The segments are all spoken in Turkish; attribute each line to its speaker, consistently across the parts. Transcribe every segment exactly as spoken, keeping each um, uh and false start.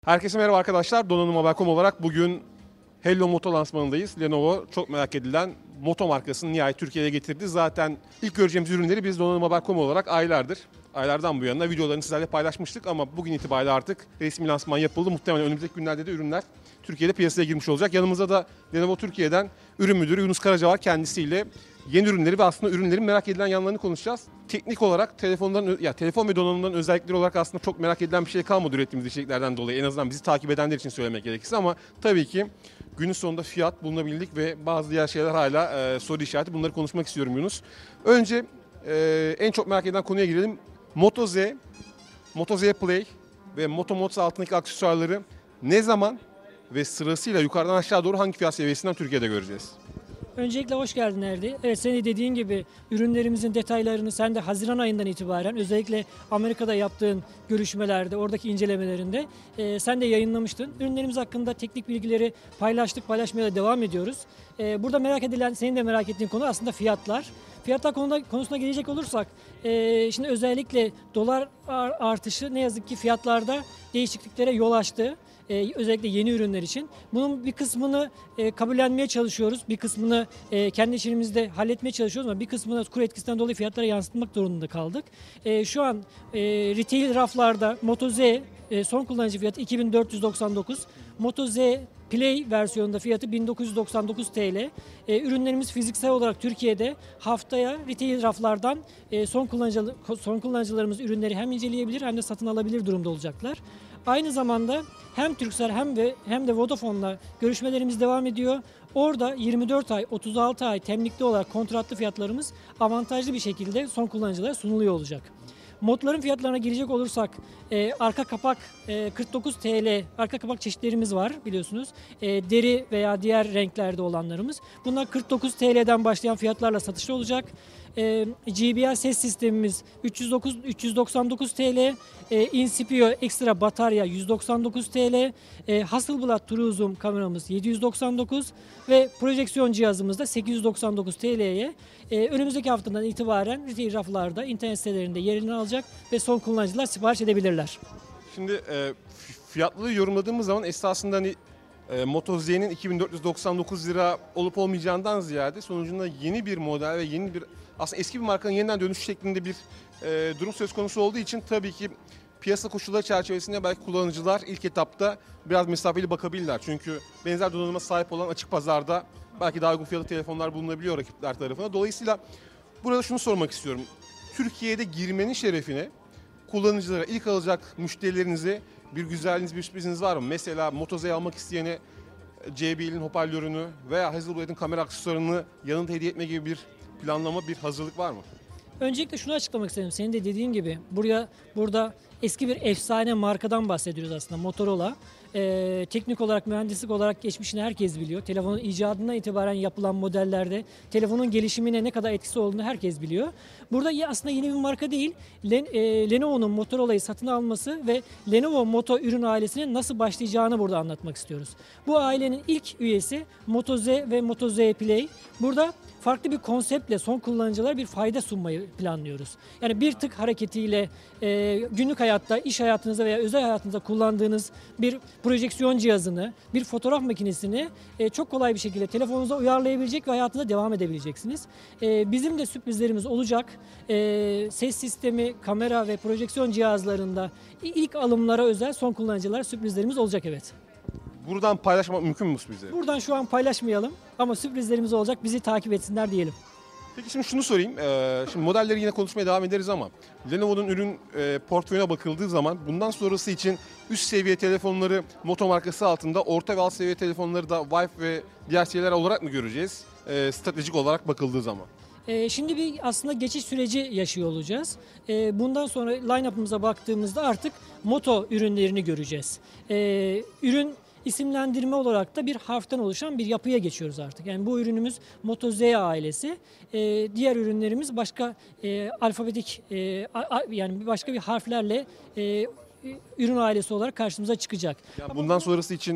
Speaker 1: Herkese merhaba arkadaşlar. Donanım Haber nokta com olarak bugün Hello Moto lansmanındayız. Lenovo çok merak edilen Moto markasını nihayet Türkiye'ye getirdi. Zaten ilk göreceğimiz ürünleri biz Donanım Haber nokta com olarak aylardır, aylardan bu yana videolarını sizlerle paylaşmıştık. Ama bugün itibariyle artık resmi lansman yapıldı. Muhtemelen önümüzdeki günlerde de ürünler Türkiye'de piyasaya girmiş olacak. Yanımızda da Lenovo Türkiye'den ürün müdürü Yunus Karaca var. Kendisiyle yeni ürünleri ve aslında ürünlerin merak edilen yanlarını konuşacağız. Teknik olarak telefonların, ya telefon ve donanımların özellikleri olarak aslında çok merak edilen bir şey kalmadı ürettiğimiz içeriklerden dolayı. En azından bizi takip edenler için söylemek gerekirse, ama tabii ki günün sonunda fiyat, bulunabilirlik ve bazı diğer şeyler hala e, soru işareti. Bunları konuşmak istiyorum Yunus. Önce e, en çok merak edilen konuya girelim. Moto Z, Moto Z Play ve Moto Mods altındaki aksesuarları ne zaman ve sırasıyla yukarıdan aşağı doğru hangi fiyat seviyesinden Türkiye'de göreceğiz?
Speaker 2: Öncelikle hoş geldin Erdi. Evet, senin dediğin gibi ürünlerimizin detaylarını sen de Haziran ayından itibaren özellikle Amerika'da yaptığın görüşmelerde, oradaki incelemelerinde e, sen de yayınlamıştın. Ürünlerimiz hakkında teknik bilgileri paylaştık, paylaşmaya da devam ediyoruz. E, burada merak edilen, senin de merak ettiğin konu aslında fiyatlar. Fiyatlar konuda, konusuna gelecek olursak, e, şimdi özellikle dolar artışı ne yazık ki fiyatlarda değişikliklere yol açtı. Ee, özellikle yeni ürünler için. Bunun bir kısmını e, kabullenmeye çalışıyoruz. Bir kısmını e, kendi içimizde halletmeye çalışıyoruz ama bir kısmını kur etkisinden dolayı fiyatlara yansıtmak durumunda kaldık. E, şu an e, retail raflarda Moto Z e, son kullanıcı fiyatı iki bin dört yüz doksan dokuz. Moto Z Play versiyonunda fiyatı bin dokuz yüz doksan dokuz TL. E, ürünlerimiz fiziksel olarak Türkiye'de haftaya retail raflardan e, son kullanıcı son kullanıcılarımız ürünleri hem inceleyebilir hem de satın alabilir durumda olacaklar. Aynı zamanda hem Turkcell hem de hem de Vodafone'la görüşmelerimiz devam ediyor. Orada yirmi dört ay, otuz altı ay temlikli olarak kontratlı fiyatlarımız avantajlı bir şekilde son kullanıcılara sunuluyor olacak. Modların fiyatlarına girecek olursak e, arka kapak e, kırk dokuz TL arka kapak çeşitlerimiz var biliyorsunuz. E, deri veya diğer renklerde olanlarımız. Bunlar kırk dokuz TL'den başlayan fiyatlarla satışta olacak. E, J B L ses sistemimiz üç yüz dokuz, üç yüz doksan dokuz TL. E, Incipio ekstra batarya yüz doksan dokuz TL. E, Hasselblad True Zoom kameramız yedi yüz doksan dokuz ve projeksiyon cihazımız da sekiz yüz doksan dokuz TL'ye e, önümüzdeki haftadan itibaren retail raflarda, internet sitelerinde yerini alacak ve son kullanıcılar sipariş edebilirler.
Speaker 1: Şimdi e, fiyatları yorumladığımız zaman esasında hani e, Moto Z'nin iki bin dört yüz doksan dokuz lira olup olmayacağından ziyade sonucunda yeni bir model ve yeni bir, aslında eski bir markanın yeniden dönüş şeklinde bir e, durum söz konusu olduğu için tabii ki piyasa koşulları çerçevesinde belki kullanıcılar ilk etapta biraz mesafeli bakabilirler. Çünkü benzer donanıma sahip olan açık pazarda belki daha uygun fiyatlı telefonlar bulunabiliyor rakipler tarafından. Dolayısıyla burada şunu sormak istiyorum. Türkiye'de girmenin şerefine kullanıcılara, ilk alacak müşterilerinize bir güzelliğiniz, bir sürpriziniz var mı? Mesela Moto Z almak isteyene J B L'in hoparlörünü veya Hasselblad'ın kamera aksesuarını yanında hediye etme gibi bir planlama, bir hazırlık var mı?
Speaker 2: Öncelikle şunu açıklamak istedim. Senin de dediğin gibi buraya burada eski bir efsane markadan bahsediyoruz aslında, Motorola. Ee, teknik olarak, mühendislik olarak geçmişini herkes biliyor. Telefonun icadından itibaren yapılan modellerde telefonun gelişimine ne kadar etkisi olduğunu herkes biliyor. Burada aslında yeni bir marka değil, Len, e, Lenovo'nun Motorola'yı satın alması ve Lenovo Moto ürün ailesine nasıl başlayacağını burada anlatmak istiyoruz. Bu ailenin ilk üyesi Moto Z ve Moto Z Play. Burada farklı bir konseptle son kullanıcılara bir fayda sunmayı planlıyoruz. Yani bir tık hareketiyle e, günlük hayatta, iş hayatınızda veya özel hayatınızda kullandığınız bir projeksiyon cihazını, bir fotoğraf makinesini e, çok kolay bir şekilde telefonunuza uyarlayabilecek ve hayatınıza devam edebileceksiniz. E, bizim de sürprizlerimiz olacak. E, ses sistemi, kamera ve projeksiyon cihazlarında ilk alımlara özel son kullanıcılara sürprizlerimiz olacak, evet.
Speaker 1: Buradan paylaşmak mümkün mü bu sürprizleri?
Speaker 2: Buradan şu an paylaşmayalım ama sürprizlerimiz olacak. Bizi takip etsinler diyelim.
Speaker 1: Peki şimdi şunu sorayım. Ee, şimdi modelleri yine konuşmaya devam ederiz ama Lenovo'nun ürün e, portföyüne bakıldığı zaman bundan sonrası için üst seviye telefonları Moto markası altında, orta ve alt seviye telefonları da Wi-Fi ve diğer şeyler olarak mı göreceğiz? E, stratejik olarak bakıldığı zaman.
Speaker 2: Ee, şimdi bir aslında geçiş süreci yaşıyor olacağız. Ee, bundan sonra line-up'ımıza baktığımızda artık Moto ürünlerini göreceğiz. Ee, ürün isimlendirme olarak da bir harften oluşan bir yapıya geçiyoruz artık. Yani bu ürünümüz Moto Z ailesi. Ee, diğer ürünlerimiz başka e, alfabetik e, a, a, yani başka bir harflerle e, ürün ailesi olarak karşımıza çıkacak.
Speaker 1: Yani bundan sonrası için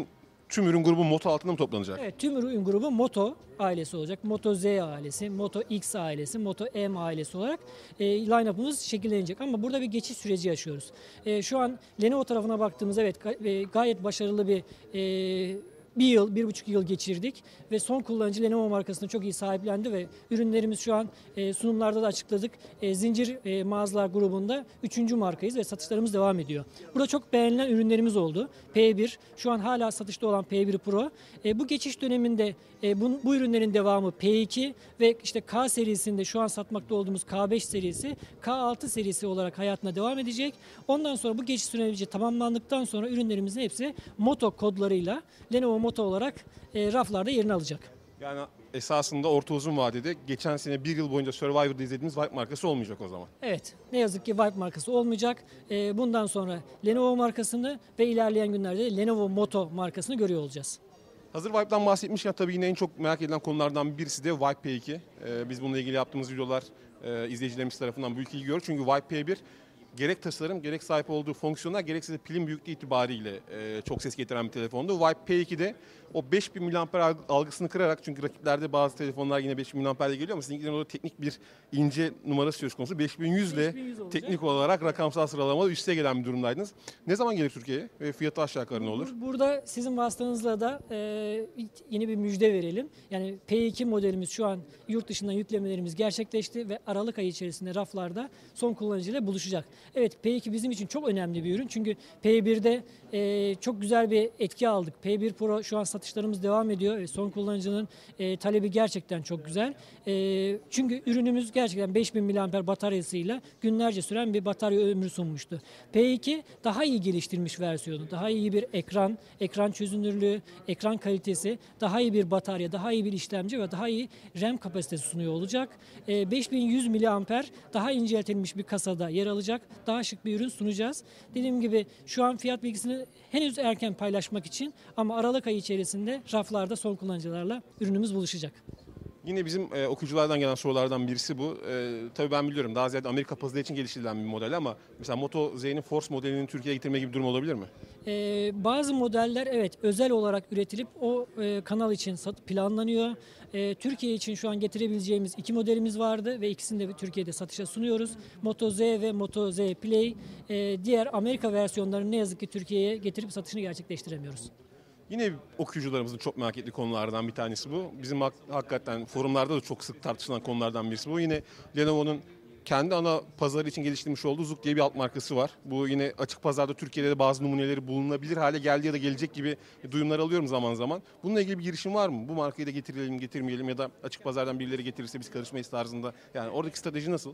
Speaker 1: tüm ürün grubu Moto altında mı toplanacak?
Speaker 2: Evet, tüm ürün grubu Moto ailesi olacak. Moto Z ailesi, Moto X ailesi, Moto M ailesi olarak e, line-up'ımız şekillenecek. Ama burada bir geçiş süreci yaşıyoruz. E, şu an Lenovo tarafına baktığımız evet ga- e, gayet başarılı bir e, bir yıl, bir buçuk yıl geçirdik ve son kullanıcı Lenovo markasını çok iyi sahiplendi ve ürünlerimiz şu an e, sunumlarda da açıkladık. E, zincir e, mağazalar grubunda üçüncü markayız ve satışlarımız devam ediyor. Burada çok beğenilen ürünlerimiz oldu. P bir, şu an hala satışta olan P bir Pro. E, bu geçiş döneminde e, bu, bu ürünlerin devamı P iki ve işte K serisinde şu an satmakta olduğumuz K beş serisi, K altı serisi olarak hayatına devam edecek. Ondan sonra bu geçiş süreci tamamlandıktan sonra ürünlerimizin hepsi Moto kodlarıyla Lenovo Moto olarak e, raflarda yerini alacak.
Speaker 1: Yani esasında orta uzun vadede geçen sene bir yıl boyunca Survivor'da izlediğimiz Vibe markası olmayacak o zaman.
Speaker 2: Evet, ne yazık ki Vibe markası olmayacak. E, bundan sonra Lenovo markasını ve ilerleyen günlerde Lenovo Moto markasını görüyor olacağız.
Speaker 1: Hazır Vibe'dan bahsetmişken tabii yine en çok merak edilen konulardan birisi de Vibe P iki. Ee, biz bununla ilgili yaptığımız videolar e, izleyicilerimiz tarafından büyük ilgi görüyor. Çünkü Vibe P bir gerek tasarım, gerek sahip olduğu fonksiyonlar, gerekse de pilin büyüklüğü itibariyle e, çok ses getiren bir telefondu. Vibe P iki'de o beş bin miliamper algısını kırarak, çünkü rakiplerde bazı telefonlar yine beş bin miliamperle geliyor ama sizinkilerin orada teknik bir ince numarası söz konusu. beş bin yüz ile
Speaker 2: beş bin yüz olacak.
Speaker 1: teknik olarak rakamsal sıralamada üste gelen bir durumdaydınız. Ne zaman gelir Türkiye'ye ve fiyatı aşağı yukarı ne olur?
Speaker 2: Burada sizin vasıtanızla da e, yeni bir müjde verelim. Yani P iki modelimiz şu an yurt dışından yüklemelerimiz gerçekleşti ve Aralık ayı içerisinde raflarda son kullanıcıyla buluşacak. Evet, P iki bizim için çok önemli bir ürün. Çünkü P bir'de e, çok güzel bir etki aldık. P bir Pro şu an satışlarımız devam ediyor. E, son kullanıcının e, talebi gerçekten çok güzel. E, çünkü ürünümüz gerçekten beş bin miliamper bataryasıyla günlerce süren bir batarya ömrü sunmuştu. P iki daha iyi geliştirilmiş versiyonu, daha iyi bir ekran, ekran çözünürlüğü, ekran kalitesi, daha iyi bir batarya, daha iyi bir işlemci ve daha iyi RAM kapasitesi sunuyor olacak. E, beş bin yüz miliamper daha inceltilmiş bir kasada yer alacak. Daha şık bir ürün sunacağız. Dediğim gibi şu an fiyat bilgisini henüz erken paylaşmak için ama Aralık ayı içerisinde raflarda son kullanıcılarla ürünümüz buluşacak.
Speaker 1: Yine bizim e, okuyuculardan gelen sorulardan birisi bu. E, tabii ben biliyorum daha ziyade Amerika pazarı için geliştirilen bir model ama mesela Moto Z'nin Force modelinin Türkiye'ye getirme gibi bir durum olabilir mi?
Speaker 2: Ee, bazı modeller evet özel olarak üretilip o e, kanal için sat, planlanıyor. E, Türkiye için şu an getirebileceğimiz iki modelimiz vardı ve ikisini de Türkiye'de satışa sunuyoruz. Moto Z ve Moto Z Play. E, diğer Amerika versiyonlarını ne yazık ki Türkiye'ye getirip satışını gerçekleştiremiyoruz.
Speaker 1: Yine okuyucularımızın çok merak ettiği konulardan bir tanesi bu. Bizim hak- hakikaten forumlarda da çok sık tartışılan konulardan birisi bu. Yine Lenovo'nun kendi ana pazarı için geliştirmiş olduğu Zug diye bir alt markası var. Bu yine açık pazarda Türkiye'de de bazı numuneleri bulunabilir hale geldi ya da gelecek gibi duyumlar alıyorum zaman zaman. Bununla ilgili bir girişim var mı? Bu markayı da getirelim, getirmeyelim ya da açık pazardan birileri getirirse biz karışmayız tarzında. Yani oradaki strateji nasıl?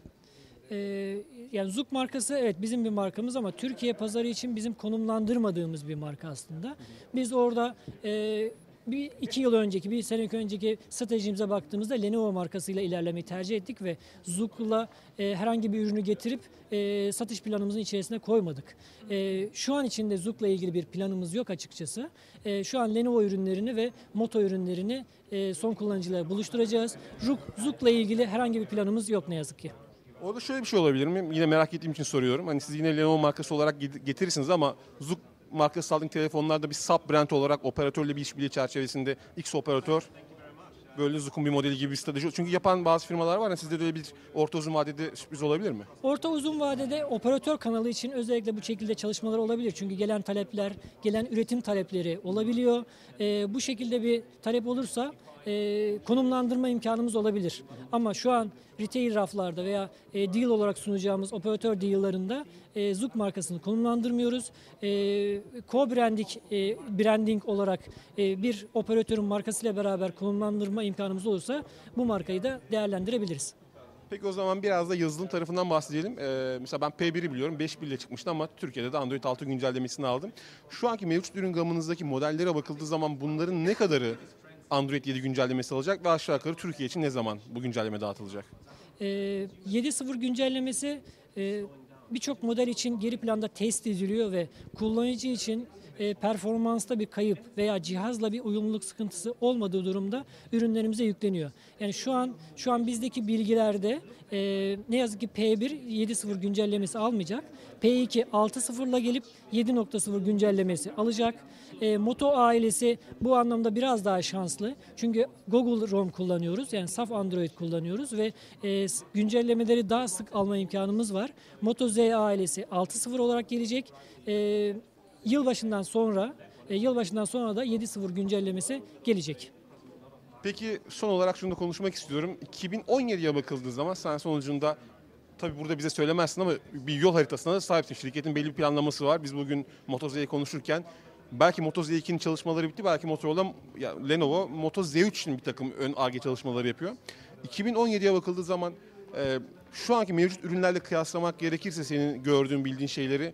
Speaker 2: Ee, yani Zug markası evet bizim bir markamız ama Türkiye pazarı için bizim konumlandırmadığımız bir marka aslında. Biz orada e, bir iki yıl önceki, bir sene önceki stratejimize baktığımızda Lenovo markasıyla ilerlemeyi tercih ettik ve Zug'la e, herhangi bir ürünü getirip e, satış planımızın içerisine koymadık. E, şu an içinde Zug'la ilgili bir planımız yok açıkçası. E, şu an Lenovo ürünlerini ve Moto ürünlerini e, son kullanıcılara buluşturacağız. Zug, Zug'la ilgili herhangi bir planımız yok ne yazık ki.
Speaker 1: Orada şöyle bir şey olabilir mi? Yine merak ettiğim için soruyorum. Hani siz yine Lenovo markası olarak get- getirirsiniz ama Zug markası aldığın telefonlarda bir sub brand olarak operatörle bir işbirliği çerçevesinde X operatör böyle Zug'un bir modeli gibi bir strateji. Çünkü yapan bazı firmalar var ya, sizde de öyle bir orta uzun vadede sürpriz olabilir mi?
Speaker 2: Orta uzun vadede operatör kanalı için özellikle bu şekilde çalışmalar olabilir. Çünkü gelen talepler, gelen üretim talepleri olabiliyor. Ee, bu şekilde bir talep olursa e, konumlandırma imkanımız olabilir. Ama şu an retail raflarda veya e, deal olarak sunacağımız operatör deal'larında e, Zug markasını konumlandırmıyoruz. E, co-branding e, branding olarak e, bir operatörün markasıyla beraber konumlandırma imkanımız olursa bu markayı da değerlendirebiliriz.
Speaker 1: Peki o zaman biraz da yazılım tarafından bahsedelim. Ee, mesela ben P bir'i biliyorum. beş bir ile çıkmıştı ama Türkiye'de de Android altı güncellemesini aldım. Şu anki mevcut ürün gamınızdaki modellere bakıldığı zaman bunların ne kadarı Android yedi güncellemesi alacak ve aşağı yukarı Türkiye için ne zaman bu güncelleme dağıtılacak?
Speaker 2: Ee, yedi nokta sıfır güncellemesi e, birçok model için geri planda test ediliyor ve kullanıcı için e, performansta bir kayıp veya cihazla bir uyumluluk sıkıntısı olmadığı durumda ürünlerimize yükleniyor. Yani şu an şu an bizdeki bilgilerde e, ne yazık ki P bir yedi nokta sıfır güncellemesi almayacak. P iki altı nokta sıfır ile gelip yedi nokta sıfır güncellemesi alacak. E, Moto ailesi bu anlamda biraz daha şanslı. Çünkü Google ROM kullanıyoruz. Yani saf Android kullanıyoruz ve e, güncellemeleri daha sık alma imkanımız var. Moto Z ailesi altı nokta sıfır olarak gelecek. E, yılbaşından sonra e, yılbaşından sonra da yedi nokta sıfır güncellemesi gelecek.
Speaker 1: Peki son olarak şunu da konuşmak istiyorum. iki bin on yediye bakıldığı zaman sen sonucunda tabii burada bize söylemezsin ama bir yol haritasına da sahipsin. Şirketin belli bir planlaması var. Biz bugün Moto Z'yi konuşurken belki Moto Z ikinin çalışmaları bitti. Belki Motorola, ya Lenovo Moto Z üç için bir takım ön Ar-Ge çalışmaları yapıyor. iki bin on yediye bakıldığı zaman e, şu anki mevcut ürünlerle kıyaslamak gerekirse senin gördüğün, bildiğin şeyleri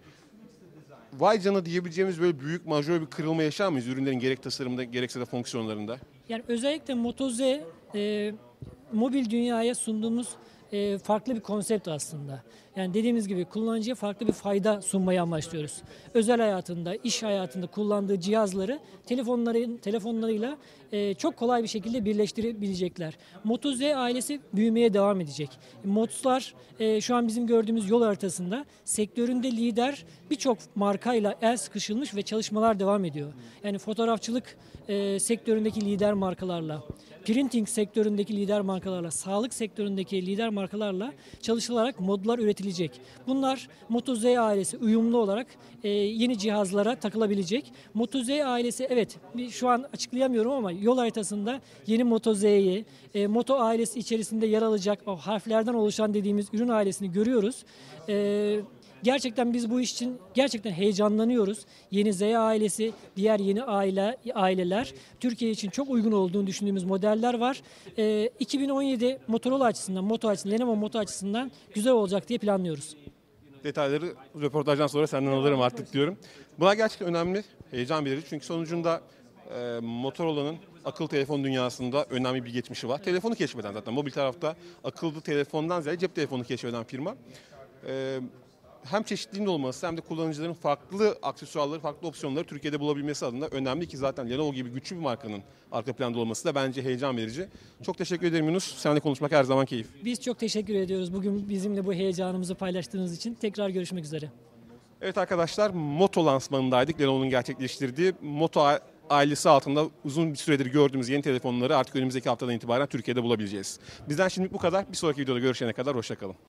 Speaker 1: vay canına diyebileceğimiz böyle büyük, majör bir kırılma yaşar mıyız ürünlerin gerek tasarımda gerekse de fonksiyonlarında?
Speaker 2: Yani özellikle Moto Z e, mobil dünyaya sunduğumuz e, farklı bir konsept aslında. Yani dediğimiz gibi kullanıcıya farklı bir fayda sunmayı amaçlıyoruz. Özel hayatında, iş hayatında kullandığı cihazları telefonların telefonlarıyla e, çok kolay bir şekilde birleştirebilecekler. Moto Z ailesi büyümeye devam edecek. Modslar e, şu an bizim gördüğümüz yol haritasında sektöründe lider birçok markayla el sıkışılmış ve çalışmalar devam ediyor. Yani fotoğrafçılık e, sektöründeki lider markalarla, printing sektöründeki lider markalarla, sağlık sektöründeki lider markalarla çalışılarak modlar üretilecek. Bunlar Moto Z ailesi uyumlu olarak e, yeni cihazlara takılabilecek. Moto Z ailesi evet bir, şu an açıklayamıyorum ama yol haritasında yeni Moto Z'yi, e, Moto ailesi içerisinde yer alacak o harflerden oluşan dediğimiz ürün ailesini görüyoruz. E, Gerçekten biz bu iş için gerçekten heyecanlanıyoruz. Yeni Z ailesi, diğer yeni aile aileler Türkiye için çok uygun olduğunu düşündüğümüz modeller var. Ee, iki bin on yedi Motorola açısından, Moto açısından, Lenovo Moto açısından güzel olacak diye planlıyoruz.
Speaker 1: Detayları röportajdan sonra senden alırım artık diyorum. Bunlar gerçekten önemli, heyecan verici çünkü sonucunda e, Motorola'nın akıllı telefon dünyasında önemli bir geçmişi var. Telefonu keşfeden zaten mobil tarafta akıllı telefondan ziyade cep telefonu keşfeden firma. E, Hem çeşitliliğin olması hem de kullanıcıların farklı aksesuarları, farklı opsiyonları Türkiye'de bulabilmesi adına önemli ki zaten Lenovo gibi güçlü bir markanın arka planda olması da bence heyecan verici. Çok teşekkür ederim Yunus. Seninle konuşmak her zaman keyif.
Speaker 2: Biz çok teşekkür ediyoruz bugün bizimle bu heyecanımızı paylaştığınız için. Tekrar görüşmek üzere.
Speaker 1: Evet arkadaşlar, Moto lansmanındaydık. Lenovo'nun gerçekleştirdiği Moto ailesi altında uzun bir süredir gördüğümüz yeni telefonları artık önümüzdeki haftadan itibaren Türkiye'de bulabileceğiz. Bizden şimdilik bu kadar. Bir sonraki videoda görüşene kadar hoşça kalın.